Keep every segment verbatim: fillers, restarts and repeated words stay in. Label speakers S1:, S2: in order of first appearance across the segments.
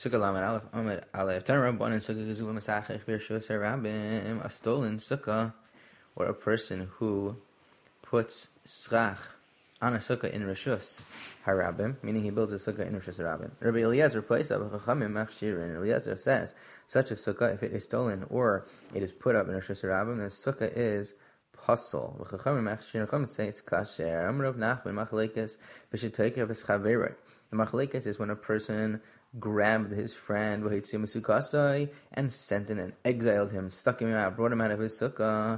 S1: Sukkah Lamed Aleph Amid Aleph. Tan Rabbanan Sukkah Gezulah Masachech Birshus Harabim. A stolen sukkah, or a person who puts srach on a sukkah in Rishus Harabim, meaning he builds a sukkah in Rishus Harabim. Rabbi Eliezer replaced up Chachamim Machshirin. Eliezer says such a sukkah, if it is stolen or it is put up in Rishus Harabim, the sukkah is puzzle. Chachamim Machshirin. Chachamim say it's kasher. Amrav Nachman Machlekes B'Shetoikev Eschavera. The Machlekes is when a person grabbed his friend and sent him and exiled him, stuck him out, brought him out of his sukkah.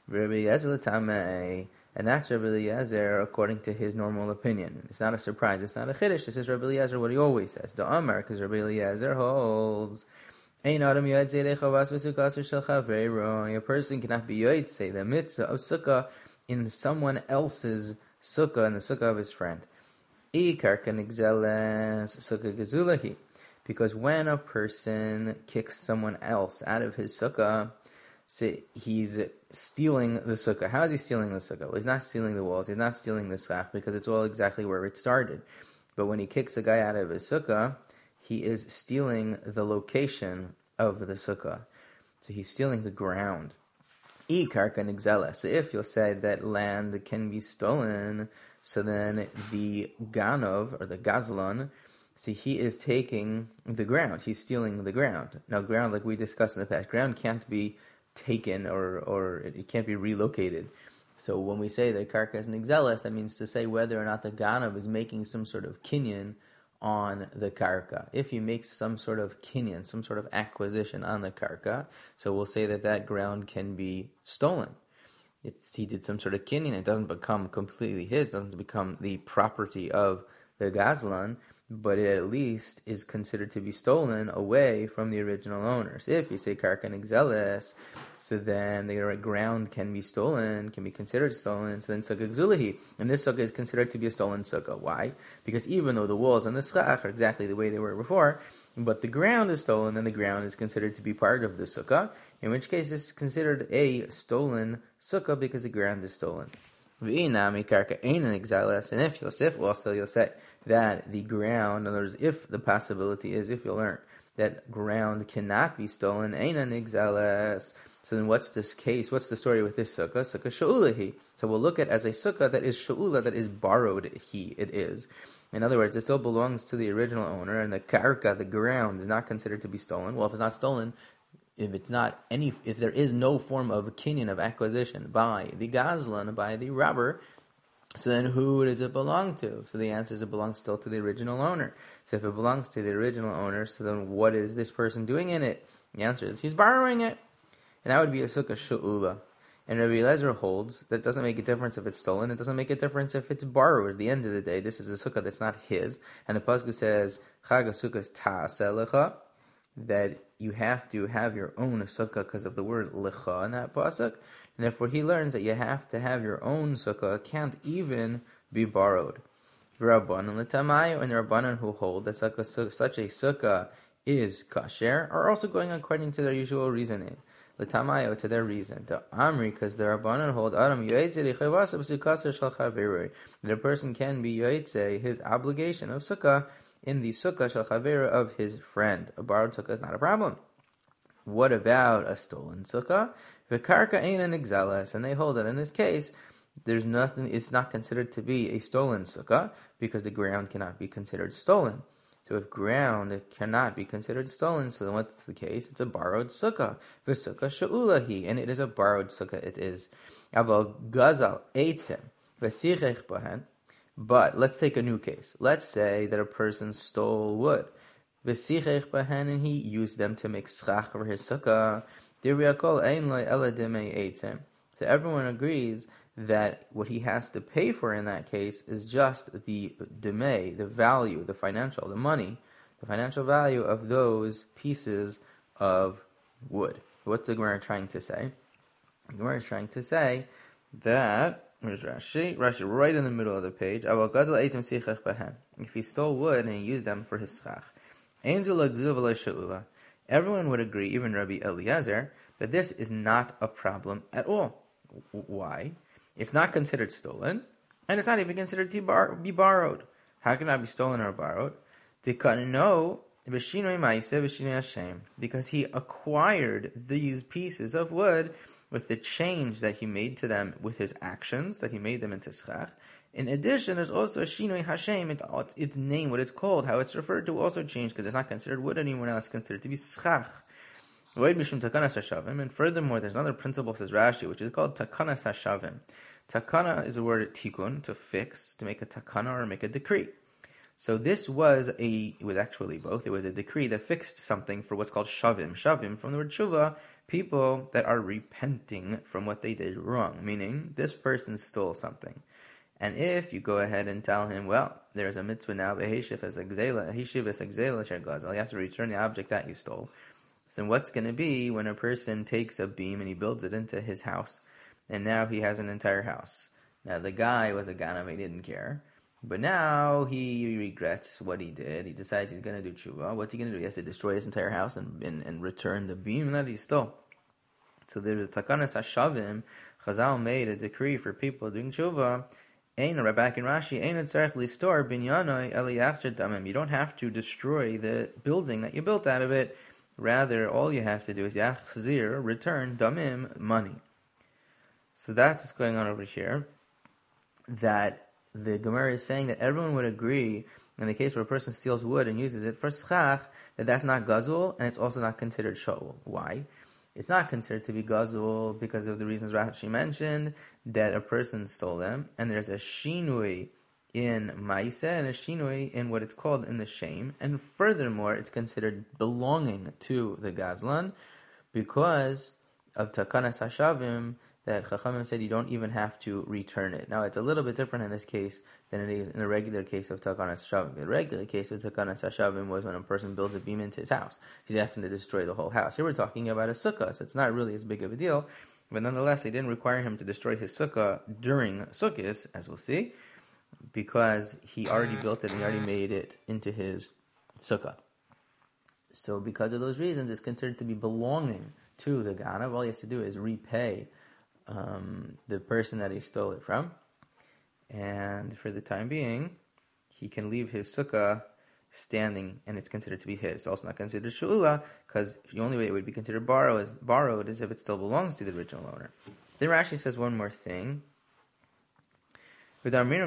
S1: And that's Rabbi Eliezer according to his normal opinion. It's not a surprise, it's not a chiddush. This is Rabbi Eliezer what he always says. The Amar, because Rabbi Eliezer holds a person cannot be yotzei the mitzvah of sukkah in someone else's sukkah, in the sukkah of his friend. Because when a person kicks someone else out of his sukkah, he's stealing the sukkah. How is he stealing the sukkah? Well, he's not stealing the walls, he's not stealing the srach, because it's all exactly where it started. But when he kicks a guy out of his sukkah, he is stealing the location of the sukkah. So he's stealing the ground. So if you'll say that land can be stolen, so then the ganov, or the gazlan, see, he is taking the ground. He's stealing the ground. Now, ground, like we discussed in the past, ground can't be taken or or it can't be relocated. So when we say that karka is an exelis, that means to say whether or not the ganov is making some sort of kinyan on the karka. If he makes some sort of kinyan, some sort of acquisition on the karka, so we'll say that that ground can be stolen. It's, he did some sort of kinyan, it doesn't become completely his, doesn't become the property of the gazlan, but it at least is considered to be stolen away from the original owners. If you say karka and exelis, so then the ground can be stolen, can be considered stolen, so then sukkah gzulahi. And this sukkah is considered to be a stolen sukkah. Why? Because even though the walls and the schach are exactly the way they were before, but the ground is stolen, then the ground is considered to be part of the sukkah, in which case it's considered a stolen sukkah because the ground is stolen. And if Yosef, also you'll say that the ground, in other words, if the possibility is, if you'll learn, that ground cannot be stolen, so then what's this case? What's the story with this sukkah? Sukkah sha'ulahi. So we'll look at it as a sukkah that is sha'ula, that is borrowed he, it is. In other words, it still belongs to the original owner, and the karka, the ground, is not considered to be stolen. Well, if it's not stolen, if it's not any, if there is no form of kinyan, of acquisition by the gazlan, by the robber, so then who does it belong to? So the answer is it belongs still to the original owner. So if it belongs to the original owner, so then what is this person doing in it? The answer is he's borrowing it. And that would be a sukkah shu'ula. And Rabbi Eliezer holds that doesn't make a difference if it's stolen. It doesn't make a difference if it's borrowed. At the end of the day, this is a sukkah that's not his. And the pasuk says, Chag HaSukkos ta'aseh lecha, that you have to have your own sukkah because of the word lecha in that pasuk. And therefore he learns that you have to have your own sukkah. It can't even be borrowed. Rabbanan l'tamayu, and the Rabbanan who hold that such a sukkah is kasher are also going according to their usual reasoning. L'tamayu, to their reason. To Amri, because the Rabbanan hold Adam yoytze l'chayvasa b'sukkasa shel chaverui, that a person can be yoytze his obligation of sukkah in the sukkah shel chaveru of his friend. A borrowed sukkah is not a problem. What about a stolen sukkah? V'karka ein an exelis, and they hold that in this case, there's nothing. It's not considered to be a stolen sukkah because the ground cannot be considered stolen. So if ground cannot be considered stolen, so then what's the case? It's a borrowed sukkah. V'sukkah sha'ulahi, and it is a borrowed sukkah. It is. Aval gazal eitzem v'sichech bahen. But let's take a new case. Let's say that a person stole wood, v'sichech bahen, and he used them to make schach for his sukkah. So everyone agrees that what he has to pay for in that case is just the demay, the value, the financial, the money, the financial value of those pieces of wood. What's the Gemara trying to say? The Gemara is trying to say that, where's Rashi? Rashi, right in the middle of the page. If he stole wood and he used them for his schach, everyone would agree, even Rabbi Eliezer, that this is not a problem at all. Why? It's not considered stolen, and it's not even considered to bar- be borrowed. How can it be stolen or borrowed? They couldn't know because he acquired these pieces of wood with the change that he made to them with his actions, that he made them into schach. In addition, there's also a shinoi hashem, it, its name, what it's called, how it's referred to also changed, because it's not considered wood anymore, now it's considered to be schach. And furthermore, there's another principle, says Rashi, which is called takanas hashavim. Takana is the word tikun, to fix, to make a takana or make a decree. So this was a, it was actually both, it was a decree that fixed something for what's called shavim. Shavim, from the word shuva, people that are repenting from what they did wrong, meaning this person stole something. And if you go ahead and tell him, well, there's a mitzvah now, beheshiv as exela, heshiv as exela sher gazel, you have to return the object that you stole. So what's going to be when a person takes a beam and he builds it into his house, and now he has an entire house. Now the guy was a ganav, he didn't care, but now he regrets what he did. He decides he's going to do tshuva. What's he going to do? He has to destroy his entire house and, and, and return the beam that he stole. So there's a takanas hashavim. Chazal made a decree for people doing tshuva. Ein, right back in Rashi, ein tzarech listor binyanoi eli yachzer damim. You don't have to destroy the building that you built out of it. Rather, all you have to do is yachzir, return damim, money. So that's what's going on over here. That the Gemara is saying that everyone would agree in the case where a person steals wood and uses it for schach, that that's not gazul, and it's also not considered shaul. Why? It's not considered to be gazul because of the reasons Rashi mentioned, that a person stole them, and there's a shinui in maise and a shinui in what it's called in the shame, and furthermore, it's considered belonging to the gazlan because of takanas hashavim, that Chachamim said you don't even have to return it. Now, it's a little bit different in this case than it is in the regular case of Takanas Hashavim. The regular case of Takanas Hashavim was when a person builds a beam into his house. He's having to destroy the whole house. Here we're talking about a sukkah, so it's not really as big of a deal. But nonetheless, they didn't require him to destroy his sukkah during Sukkot, as we'll see, because he already built it and he already made it into his sukkah. So because of those reasons, it's considered to be belonging to the Ganav. All he has to do is repay Um, the person that he stole it from, and for the time being, he can leave his sukkah standing, and it's considered to be his. It's also not considered shu'ula, because the only way it would be considered borrowed is, borrowed is if it still belongs to the original owner. Then Rashi says one more thing. And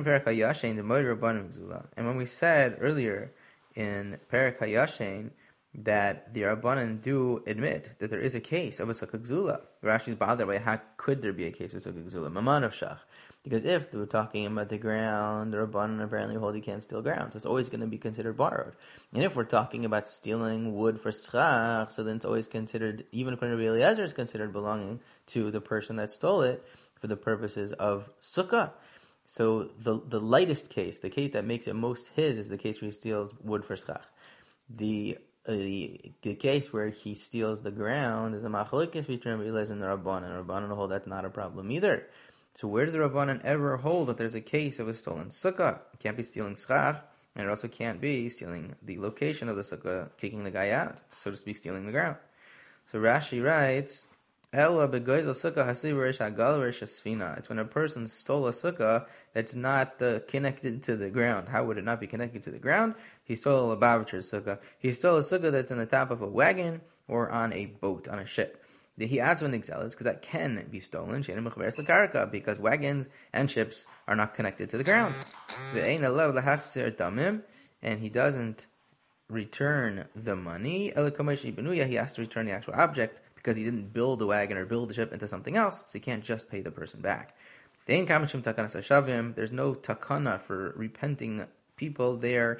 S1: when we said earlier in Perek HaYashen that the Rabbanan do admit that there is a case of a sukkah gzula. Rashi is bothered by how could there be a case of sukkah gzula? Maman of shach. Because if we're talking about the ground, the Rabbanan apparently hold you can't steal ground. So it's always going to be considered borrowed. And if we're talking about stealing wood for schach, so then it's always considered, even according to Rabbi Eliezer, it's considered belonging to the person that stole it for the purposes of sukkah. So the the lightest case, the case that makes it most his, is the case where he steals wood for schach. The Uh, the, the case where he steals the ground is a machlokes between Rabbi Eliezer and the Rabbanan. And Rabbanan hold that's not a problem either. So where did the Rabbanan ever hold that there's a case of a stolen sukkah? It can't be stealing schach, and it also can't be stealing the location of the sukkah, kicking the guy out, so to speak, stealing the ground. So Rashi writes, Ella begoizel sukkah hasiverish hagalverish sfina. It's when a person stole a sukkah that's not uh, connected to the ground. How would it not be connected to the ground? He stole a Lubavitcher sukkah. He stole a sukkah that's on the top of a wagon or on a boat, on a ship. He adds one exelis because that can be stolen, because wagons and ships are not connected to the ground. And he doesn't return the money. He has to return the actual object because he didn't build the wagon or build the ship into something else, so he can't just pay the person back. There's no takana for repenting people there,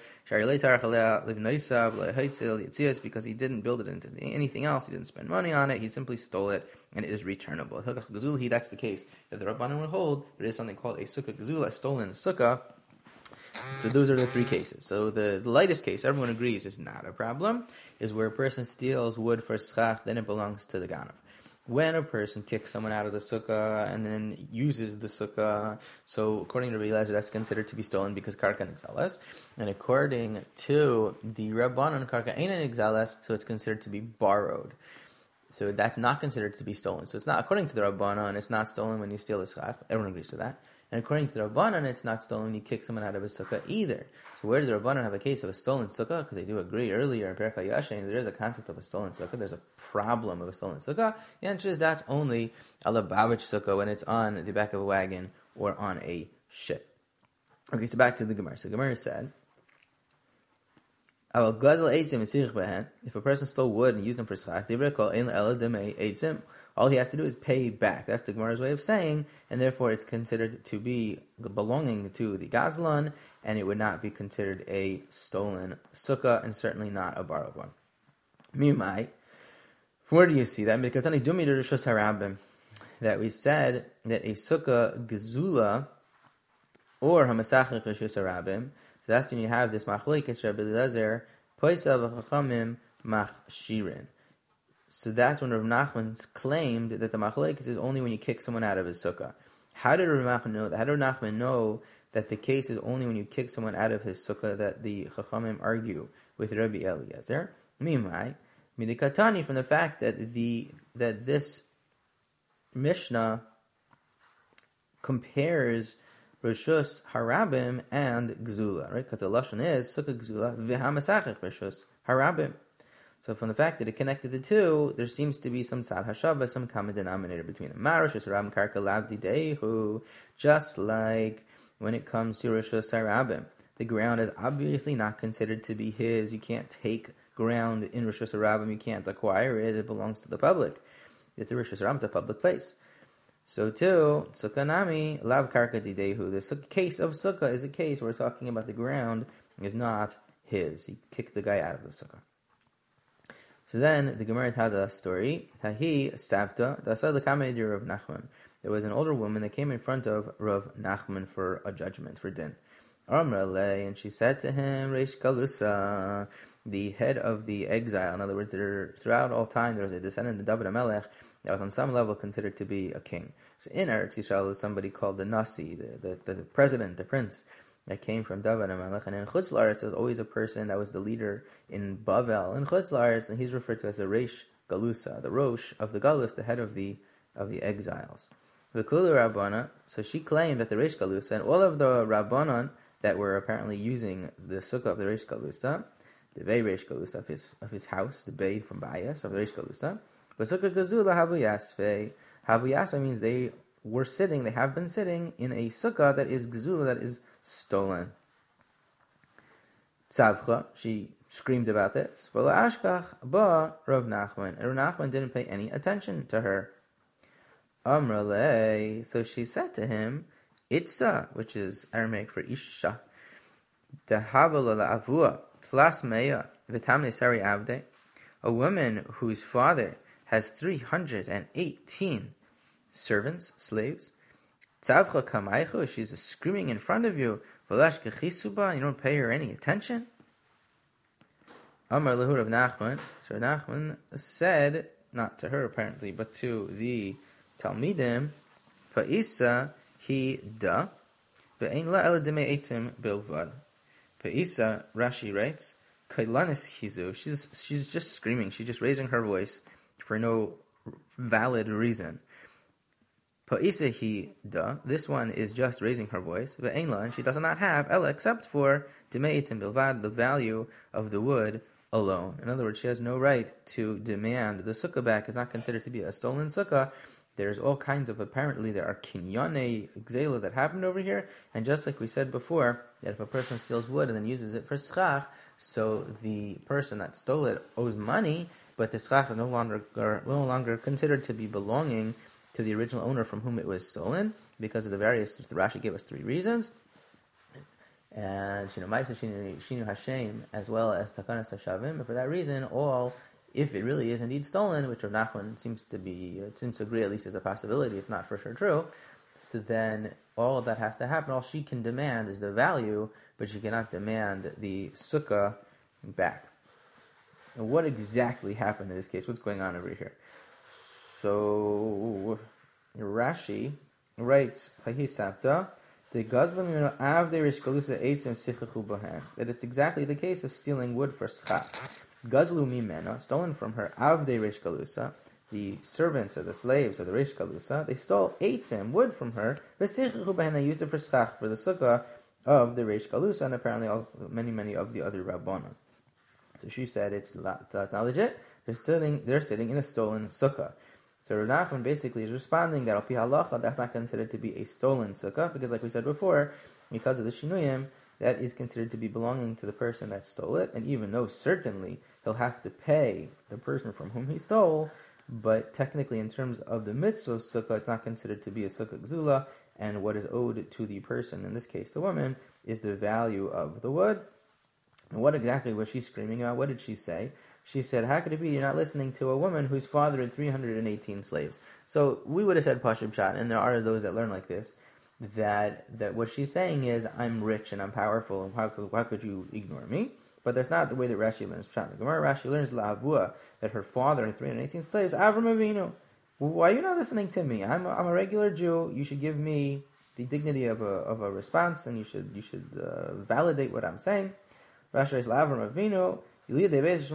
S1: because he didn't build it into anything else, he didn't spend money on it, he simply stole it, and it is returnable. That's the case that the Rabbanan would hold. There is something called a sukkah gazula, a stolen sukkah. So those are the three cases. So the, the lightest case, everyone agrees, is not a problem, is where a person steals wood for schach, then it belongs to the ganav. When a person kicks someone out of the sukkah and then uses the sukkah, so according to Rabbi Eliezer, that's considered to be stolen because karka nixalas. And according to the Rabbanan, karka ain't nixalas, so it's considered to be borrowed. So that's not considered to be stolen. So it's not, according to the Rabbanan, it's not stolen when you steal the schach. Everyone agrees to that. And according to the Rabbanan, it's not stolen when you kick someone out of a sukkah either. So where do the Rabbanan have a case of a stolen sukkah? Because they do agree earlier in Perek HaYashin, there is a concept of a stolen sukkah. There's a problem of a stolen sukkah. The answer is that's only a Lubavitch sukkah when it's on the back of a wagon or on a ship. Okay, so back to the Gemara. So the Gemara said, if a person stole wood and used them for schach, all he has to do is pay back. That's the Gemara's way of saying, and therefore it's considered to be belonging to the Gazlan, and it would not be considered a stolen sukkah, and certainly not a borrowed one. Mimai, from where do you see that? Because that we said that a sukkah gezula or hamasachik rishus harabim. So that's when you have this machlokes Rabbi Eliezer poisa v'chachamim machshirin. So that's when Rav Nachman claimed that the machlokes is only when you kick someone out of his sukkah. How did Rav Nachman know that? How did Rav Nachman know that the case is only when you kick someone out of his sukkah that the chachamim argue with Rabbi Eliezer? Mimai midikatani, from the fact that the that this Mishnah compares Rishus Harabim and Gzula, right? Because the lashon is Sukkah Gzula v'hamasachich Rishus Harabim. So from the fact that it connected the two, there seems to be some sad hashava, some common denominator between them. Rishus Harabim karka lavdi dehu, just like when it comes to Rishus Harabim, the ground is obviously not considered to be his. You can't take ground in Rishus Harabim. You can't acquire it. It belongs to the public. It's a Rishus Harabim. It's a public place. So too, Sukkah Nami, Lav Karka Didehu. The case of Sukkah is a case where we're talking about the ground is not his. He kicked the guy out of the Sukkah. So then the Gemara tells us a story. Tahi Savta, Dasa the Kamedir of Nachman. There was an older woman that came in front of Rav Nachman for a judgment, for din. Amrale, and she said to him, Reish Galusa, the head of the exile. In other words, there, throughout all time, there was a descendant of David HaMelech that was on some level considered to be a king. So in Eretz Yisrael was somebody called the Nasi, the, the, the president, the prince, that came from David HaMelech. And in Chutz La'aretz, there was always a person that was the leader in Bavel, in Chutz La'aretz, and he's referred to as the Reish Galusa, the Rosh of the Galus, the head of the of the exiles. The Kulu Rabbana, so she claimed that the Reish Galusa, and all of the Rabbanon that were apparently using the Sukkah of the Reish Galusa, the Bey Reish Galusa of his, of his house, the Bey from Bayas of the Reish Galusa, but Sukkah Gazula Havu Yasfe. Havu Yasfe means they were sitting, they have been sitting in a Sukkah that is Gazula, that is stolen. Tzavcha, she screamed about this. V'la Ashkach ba Rav Nachman, and Rav Nachman didn't pay any attention to her. Amrale, so she said to him, Itza, which is Aramaic for Isha, Dehavala la'avua, tlas meya, v'tamne sari avde, a woman whose father has three hundred eighteen servants, slaves. Tzavcha kamaychu, she's screaming in front of you, v'lash kechisuba, you don't pay her any attention. Amar lehu Rav Nachman, so Nachman said, not to her apparently, but to the Talmidim, Pa'isa he da, ve'ein la ela demei eitim bilvad. Pa'isa, Rashi writes, Kailanis hizu, she's she's just screaming, she's just raising her voice for no valid reason. Pa'isa he da, this one is just raising her voice, ve'ein la, and she does not have ela except for demei eitim bilvad, the value of the wood alone. In other words, she has no right to demand the sukkah back. Is not considered to be a stolen sukkah. There's all kinds of, apparently there are kinyane gzela that happened over here, and just like we said before, that if a person steals wood and then uses it for schach, so the person that stole it owes money, but the schach is no longer no longer considered to be belonging to the original owner from whom it was stolen, because of the various, the Rashi gave us three reasons, and you know, Ma'aseh Shinu Hashem, as well as Takanas Hashavim, and for that reason, all, if it really is indeed stolen, which Rav Nachman seems to be, it seems to agree at least as a possibility, if not for sure true, so then all of that has to happen. All she can demand is the value, but she cannot demand the sukkah back. And what exactly happened in this case? What's going on over here? So Rashi writes, that it's exactly the case of stealing wood for schach. Gazlu mimena, stolen from her, avdei reish galusa, the servants or the slaves or the Reish Kalusa, they stole eitzim, wood from her, they used it for schach, for the sukkah of the Reish Kalusa, and apparently all, many, many of the other Rabbanon. So she said it's not, it's not legit. They're sitting, they're sitting in a stolen sukkah. So Rav Nachman basically is responding that al pi halacha, that's not considered to be a stolen sukkah, because like we said before, because of the shinuyim, that is considered to be belonging to the person that stole it, and even though certainly he'll have to pay the person from whom he stole, but technically in terms of the mitzvah of sukkah, it's not considered to be a sukkah gzula, and what is owed to the person, in this case the woman, is the value of the wood. And what exactly was she screaming about? What did she say? She said, how could it be you're not listening to a woman whose father had three hundred eighteen slaves? So we would have said Pashib Shat, and there are those that learn like this, that that what she's saying is, I'm rich and I'm powerful, and how could, how could you ignore me? But that's not the way that Rashi learns Pshat. The Gemara Rashi learns La'avua, that her father had three hundred eighteen slaves. Avram Avinu, why are you not listening to me? I'm a, I'm a regular Jew. You should give me the dignity of a of a response, and you should you should uh, validate what I'm saying. Rashi says La'avram Avinu, because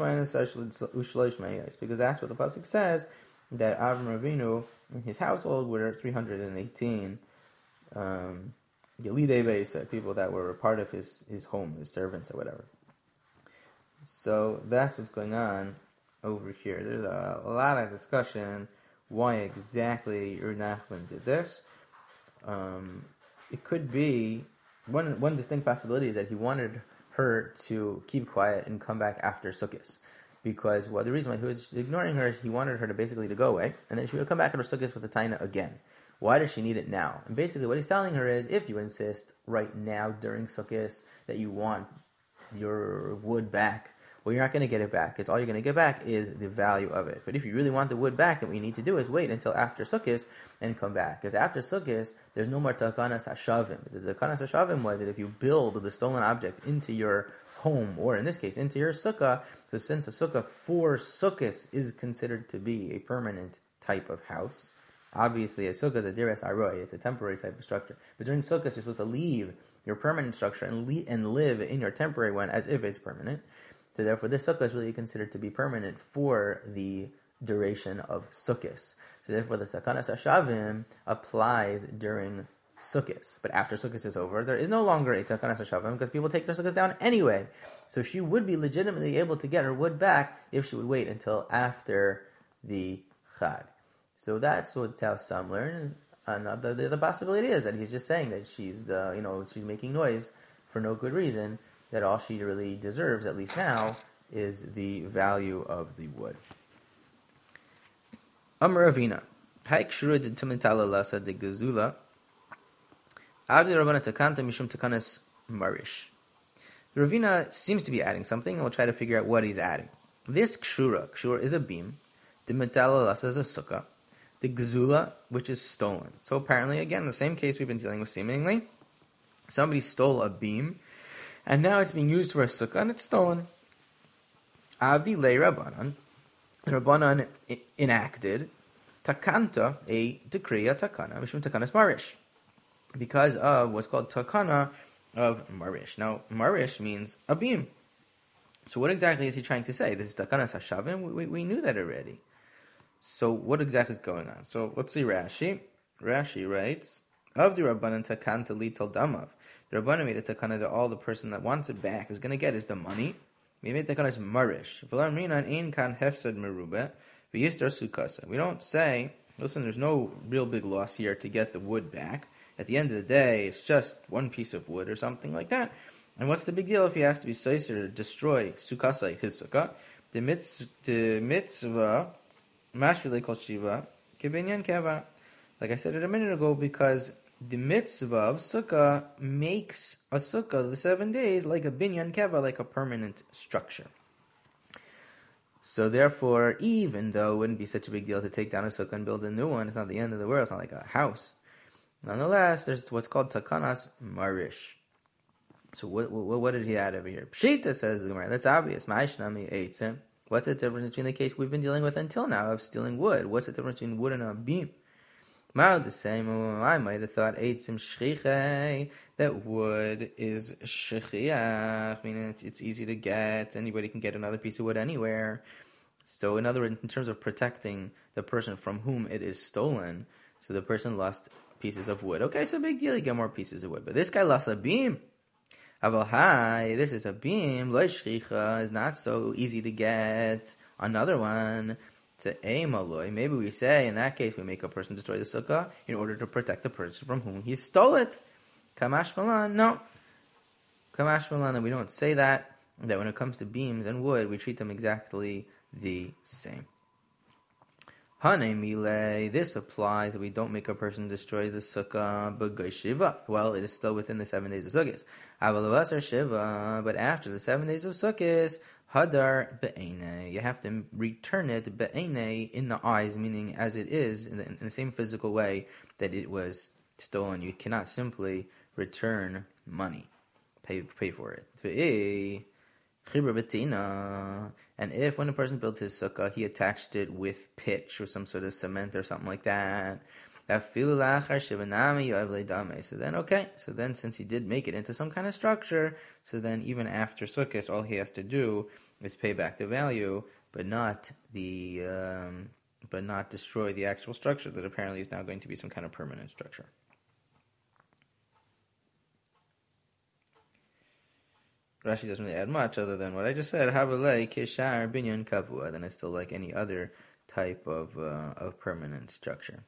S1: that's what the pasuk says, that Avram Avinu in his household were three hundred eighteen. Um, people that were a part of his, his home, his servants or whatever. So that's what's going on over here. There's a, a lot of discussion why exactly Rav Nachman did this. Um, it could be one one distinct possibility is that he wanted her to keep quiet and come back after Sukkot, because well, the reason why he was ignoring her, he wanted her to basically to go away, and then she would come back after Sukkot with the taina again. Why does she need it now? And basically what he's telling her is, if you insist right now during Sukkot that you want your wood back, well, you're not going to get it back. It's all you're going to get back is the value of it. But if you really want the wood back, then what you need to do is wait until after Sukkot and come back. Because after Sukkot, there's no more takanas hashavim. The takanas hashavim was that if you build the stolen object into your home, or in this case, into your sukkah, so since a sukkah for Sukkot is considered to be a permanent type of house, obviously, a sukkah is a diras aroy, it's a temporary type of structure. But during sukkahs, you're supposed to leave your permanent structure and le- and live in your temporary one as if it's permanent. So therefore, this sukkah is really considered to be permanent for the duration of sukkahs. So therefore, the takanas hashavim applies during sukkahs. But after sukkahs is over, there is no longer a takanas hashavim because people take their sukkahs down anyway. So she would be legitimately able to get her wood back if she would wait until after the Chag. So that's what how some learn, and the, the, the possibility is that he's just saying that she's, uh, you know, she's making noise for no good reason. That all she really deserves, at least now, is the value of the wood. Amar Ravina, Haik Shurud Tumitala Lasa de Gazula, Avdi Rabbana Takanta Mishum Takanas Marish. Ravina seems to be adding something, and we'll try to figure out what he's adding. This Kshura, Kshura is a beam, the Mitala Lasa is a sukkah, the Gazula, which is stolen. So apparently, again, the same case we've been dealing with seemingly. Somebody stole a beam, and now it's being used for a sukkah, and it's stolen. Avdi le Rabbanan, Rabbanan enacted takanta, a decree, a takana, mishum takanas marish, because of what's called takana of marish. Now, marish means a beam. So what exactly is he trying to say? This is takanas hashavim? We, we, we knew that already. So what exactly is going on? So let's see Rashi. Rashi writes, of the Rabbanan takanta lital damav. The Rabbanan made a takana that all the person that wants it back is going to get is the money. We made takana as marish. We don't say, listen, there's no real big loss here to get the wood back. At the end of the day, it's just one piece of wood or something like that. And what's the big deal if he has to be seiser to destroy sukasa, his sukkah? The mitzvah, the mitzvah, mashvile kol shiva, kibinyan keva. Like I said it a minute ago, because the mitzvah of sukkah makes a sukkah, the seven days, like a binyan keva, like a permanent structure. So therefore, even though it wouldn't be such a big deal to take down a sukkah and build a new one, it's not the end of the world, it's not like a house. Nonetheless, there's what's called takanas marish. So what, what what did he add over here? Pshita, says the Gemara. That's obvious. Ma'ishnami eitzim. What's the difference between the case we've been dealing with until now of stealing wood? What's the difference between wood and a beam? Ma'od the same. I might have thought eitzim shchichei, that wood is shchiach, meaning it's, it's easy to get. Anybody can get another piece of wood anywhere. So in other words, in terms of protecting the person from whom it is stolen, so the person lost pieces of wood. Okay, so big deal, you get more pieces of wood. But this guy lost a beam. Aval hi, this is a beam. Lo shchicha is not so easy to get. Another one. To Eimaloy. Maybe we say, in that case, we make a person destroy the sukkah in order to protect the person from whom he stole it. Kamash Malan, no. Kamash Malan, we don't say that. That when it comes to beams and wood, we treat them exactly the same. Hane Mile, this applies that we don't make a person destroy the sukkah, but Shiva. Well, it is still within the seven days of Sukkot. Avalavasar Shiva, but after the seven days of Sukkot, Hadar be'ene. You have to return it be'ene in the eyes, meaning as it is, in the, in the same physical way that it was stolen. You cannot simply return money, pay pay for it. And if when a person built his sukkah, he attached it with pitch or some sort of cement or something like that. So then, okay, so then since he did make it into some kind of structure, so then even after Sukkot, all he has to do is pay back the value, but not the, um, but not destroy the actual structure that apparently is now going to be some kind of permanent structure. Rashi doesn't really add much other than what I just said. Havalei kishar binyan kavua. Then it's still like any other type of uh, of permanent structure.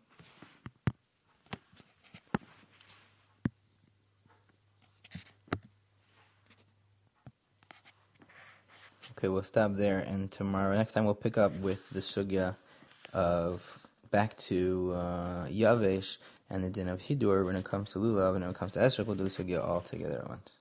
S1: Okay, we'll stop there, and tomorrow, next time, we'll pick up with the sugya of back to uh, Yavesh and the din of Hidur when it comes to Lulav and when it comes to Esrog. We'll do the sugya all together at once.